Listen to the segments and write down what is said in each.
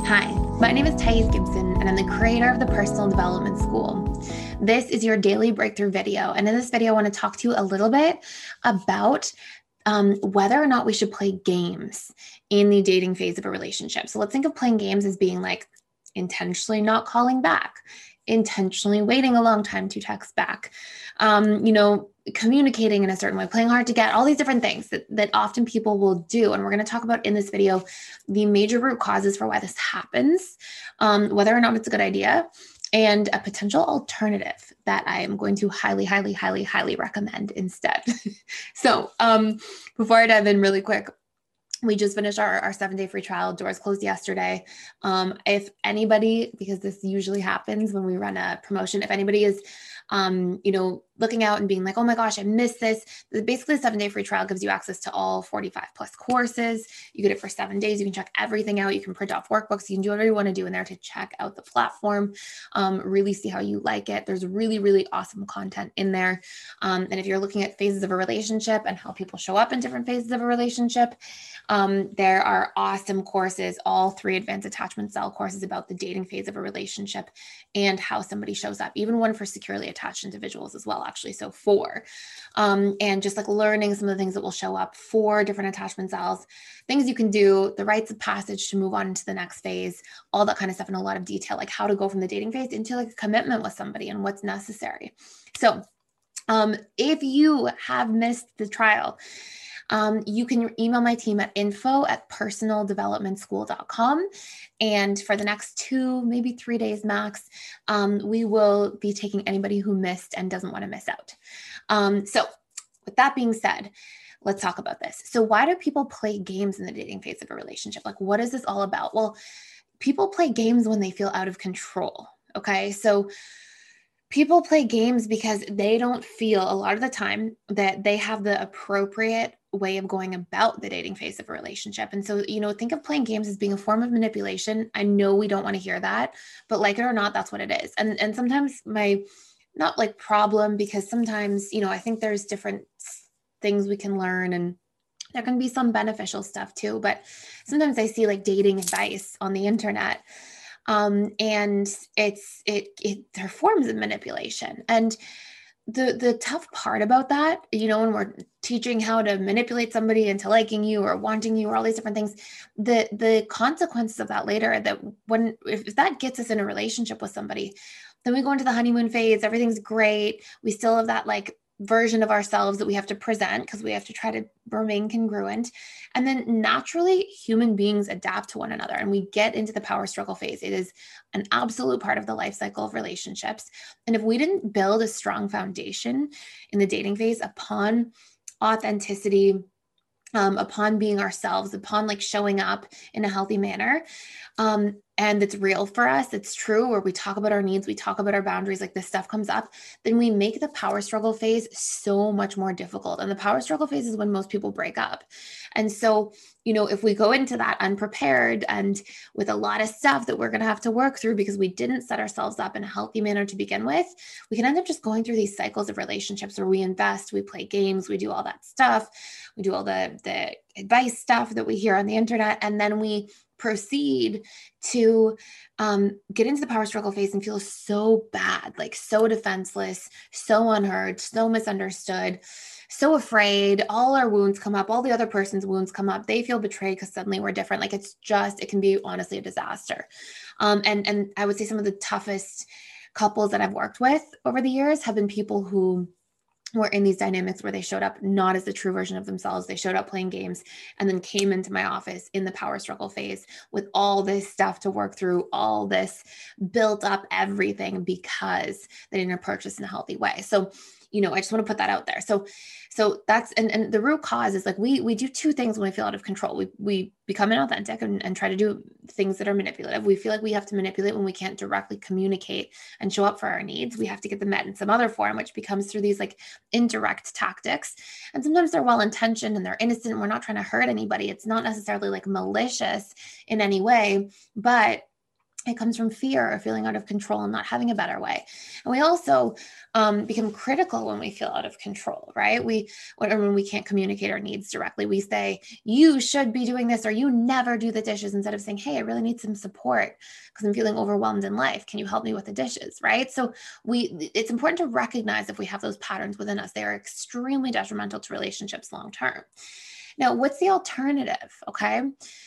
Hi, my name is Thais Gibson, and I'm the creator of the Personal Development School. This is your daily breakthrough video. And in this video, I want to talk to you a little bit about whether or not we should play games in the dating phase of a relationship. So let's think of playing games as being like intentionally not calling back, intentionally waiting a long time to text back, communicating in a certain way, playing hard to get, all these different things that often people will do. And we're going to talk about in this video the major root causes for why this happens, whether or not it's a good idea, and a potential alternative that I am going to highly, highly, highly, highly recommend instead. So before I dive in really quick, we just finished our 7-day free trial. Doors closed yesterday. If anybody, because this usually happens when we run a promotion, if anybody is, looking out and being like, oh my gosh, I missed this. Basically, the 7-day free trial gives you access to all 45 plus courses. You get it for 7 days. You can check everything out. You can print off workbooks. You can do whatever you want to do in there to check out the platform, really see how you like it. There's really, really awesome content in there. And if you're looking at phases of a relationship and how people show up in different phases of a relationship, there are awesome courses, all 3 advanced attachment style courses about the dating phase of a relationship and how somebody shows up, even one for securely attached individuals as well, actually. So 4, and just like learning some of the things that will show up for different attachment styles, things you can do, the rites of passage to move on to the next phase, all that kind of stuff in a lot of detail, like how to go from the dating phase into like a commitment with somebody and what's necessary. So if you have missed the trial, you can email my team at info@personaldevelopmentschool.com. And for the next 2, maybe 3 days max, we will be taking anybody who missed and doesn't want to miss out. So with that being said, let's talk about this. So why do people play games in the dating phase of a relationship? Like, what is this all about? Well, people play games when they feel out of control. Okay. So people play games because they don't feel a lot of the time that they have the appropriate way of going about the dating phase of a relationship. And so, think of playing games as being a form of manipulation. I know we don't want to hear that, but like it or not, that's what it is. And sometimes not like problem, because sometimes, I think there's different things we can learn and there can be some beneficial stuff too. But sometimes I see like dating advice on the internet. And they're forms of manipulation. And the tough part about that, when we're teaching how to manipulate somebody into liking you or wanting you or all these different things, the consequences of that later, that if that gets us in a relationship with somebody, then we go into the honeymoon phase, everything's great. We still have that like version of ourselves that we have to present because we have to try to remain congruent. And then naturally, human beings adapt to one another and we get into the power struggle phase. It is an absolute part of the life cycle of relationships. And if we didn't build a strong foundation in the dating phase upon authenticity, upon being ourselves, upon like showing up in a healthy manner, and it's real for us, it's true, where we talk about our needs, we talk about our boundaries, like this stuff comes up, then we make the power struggle phase so much more difficult. And the power struggle phase is when most people break up. And so, if we go into that unprepared and with a lot of stuff that we're going to have to work through because we didn't set ourselves up in a healthy manner to begin with, we can end up just going through these cycles of relationships where we invest, we play games, we do all that stuff, we do all the advice stuff that we hear on the internet, and then we proceed to get into the power struggle phase and feel so bad, like so defenseless, so unheard, so misunderstood, so afraid. All our wounds come up, all the other person's wounds come up. They feel betrayed because suddenly we're different. Like it can be honestly a disaster. And I would say some of the toughest couples that I've worked with over the years have been people who were in these dynamics where they showed up not as the true version of themselves. They showed up playing games and then came into my office in the power struggle phase with all this stuff to work through, all this built up everything because they didn't approach this in a healthy way. So, I just want to put that out there. So that's, and the root cause is like, we do 2 things when we feel out of control. We become inauthentic and try to do things that are manipulative. We feel like we have to manipulate when we can't directly communicate and show up for our needs. We have to get them met in some other form, which becomes through these like indirect tactics. And sometimes they're well-intentioned and they're innocent. And we're not trying to hurt anybody. It's not necessarily like malicious in any way, but It comes from fear or feeling out of control and not having a better way. And we also become critical when we feel out of control, right? When we can't communicate our needs directly, we say, you should be doing this, or you never do the dishes, instead of saying, hey, I really need some support because I'm feeling overwhelmed in life. Can you help me with the dishes, right? So it's important to recognize if we have those patterns within us. They are extremely detrimental to relationships long term. Now, what's the alternative? Okay.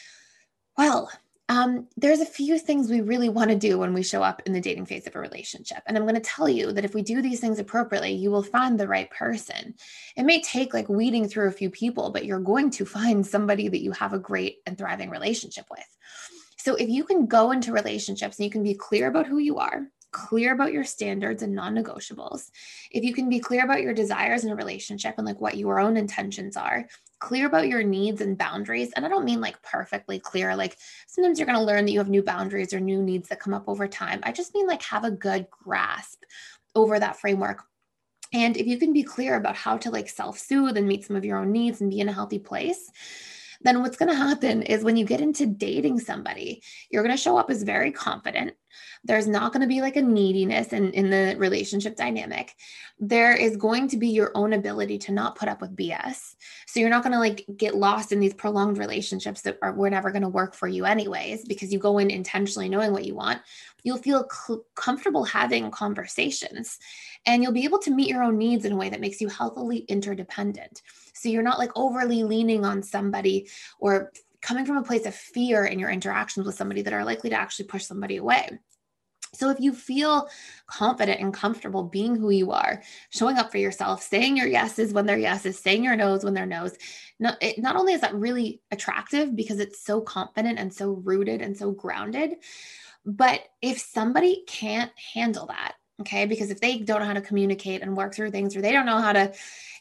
Well, there's a few things we really want to do when we show up in the dating phase of a relationship. And I'm going to tell you that if we do these things appropriately, you will find the right person. It may take like weeding through a few people, but you're going to find somebody that you have a great and thriving relationship with. So if you can go into relationships and you can be clear about who you are, clear about your standards and non-negotiables, if you can be clear about your desires in a relationship and like what your own intentions are, clear about your needs and boundaries. And I don't mean like perfectly clear, like sometimes you're going to learn that you have new boundaries or new needs that come up over time. I just mean like have a good grasp over that framework. And if you can be clear about how to like self-soothe and meet some of your own needs and be in a healthy place, then what's going to happen is when you get into dating somebody, you're going to show up as very confident. There's not going to be like a neediness in the relationship dynamic. There is going to be your own ability to not put up with BS. So you're not going to like get lost in these prolonged relationships that were never going to work for you anyways, because you go in intentionally knowing what you want. You'll feel comfortable having conversations, and you'll be able to meet your own needs in a way that makes you healthily interdependent. So you're not like overly leaning on somebody or coming from a place of fear in your interactions with somebody that are likely to actually push somebody away. So if you feel confident and comfortable being who you are, showing up for yourself, saying your yeses when they're yeses, saying your no's when they're no's, not only is that really attractive because it's so confident and so rooted and so grounded, but if somebody can't handle that, okay, because if they don't know how to communicate and work through things, or they don't know how to,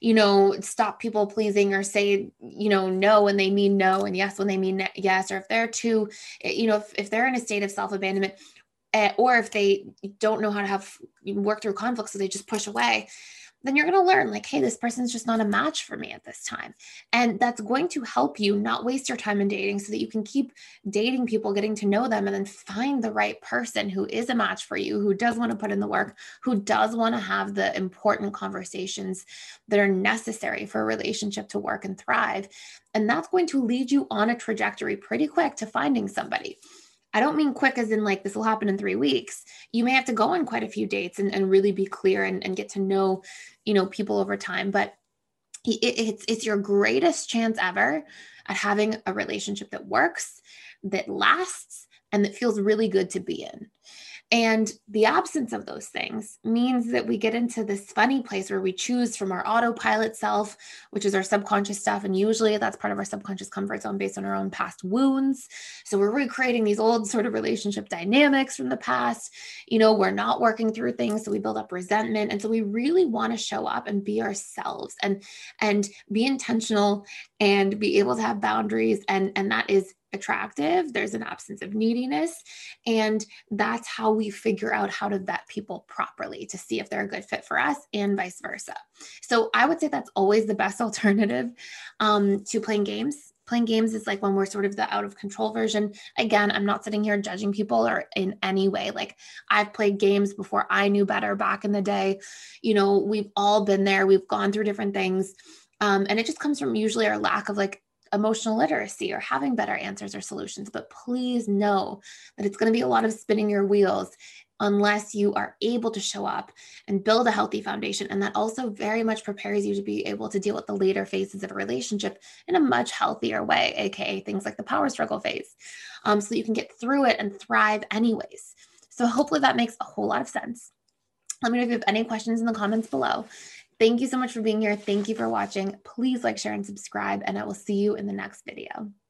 stop people pleasing or say, no when they mean no and yes when they mean yes, or if they're too, if they're in a state of self-abandonment, or if they don't know how to work through conflicts, so they just push away, then you're going to learn like, hey, this person's just not a match for me at this time. And that's going to help you not waste your time in dating so that you can keep dating people, getting to know them, and then find the right person who is a match for you, who does want to put in the work, who does want to have the important conversations that are necessary for a relationship to work and thrive. And that's going to lead you on a trajectory pretty quick to finding somebody. I don't mean quick as in like this will happen in 3 weeks. You may have to go on quite a few dates and really be clear and get to know, people over time. But it's your greatest chance ever at having a relationship that works, that lasts, and that feels really good to be in. And the absence of those things means that we get into this funny place where we choose from our autopilot self, which is our subconscious stuff. And usually that's part of our subconscious comfort zone based on our own past wounds. So we're recreating these old sort of relationship dynamics from the past. We're not working through things. So we build up resentment. And so we really want to show up and be ourselves and be intentional and be able to have boundaries. And that is attractive. There's an absence of neediness. And that's how we figure out how to vet people properly to see if they're a good fit for us and vice versa. So I would say that's always the best alternative to playing games. Playing games is like when we're sort of the out of control version. Again, I'm not sitting here judging people or in any way. Like I've played games before I knew better back in the day. We've all been there. We've gone through different things. And it just comes from usually our lack of like emotional literacy or having better answers or solutions. But please know that it's going to be a lot of spinning your wheels unless you are able to show up and build a healthy foundation. And that also very much prepares you to be able to deal with the later phases of a relationship in a much healthier way, aka things like the power struggle phase, so that you can get through it and thrive anyways. So hopefully that makes a whole lot of sense. Let me know if you have any questions in the comments below. Thank you so much for being here. Thank you for watching. Please like, share, and subscribe, and I will see you in the next video.